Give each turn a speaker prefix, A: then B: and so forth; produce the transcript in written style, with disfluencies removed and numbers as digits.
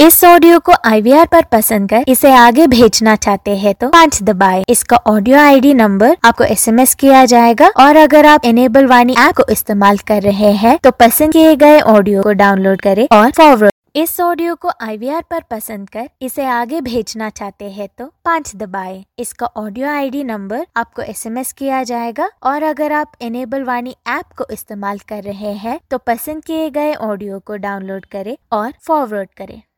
A: इस ऑडियो को IVR पर पसंद कर इसे आगे भेजना चाहते हैं तो 5 दबाएं। इसका ऑडियो ID नंबर आपको SMS किया जाएगा और अगर आप इनेबल वाणी ऐप को इस्तेमाल कर रहे हैं तो पसंद किए गए ऑडियो को डाउनलोड करें और फॉरवर्ड। इस ऑडियो को IVR पर पसंद कर इसे आगे भेजना चाहते हैं तो 5 दबाएं। इसका ऑडियो ID नंबर आपको SMS किया जाएगा और अगर आप इनेबल वाणी ऐप को इस्तेमाल कर रहे हैं तो पसंद किए गए ऑडियो को डाउनलोड करें और फॉरवर्ड करें।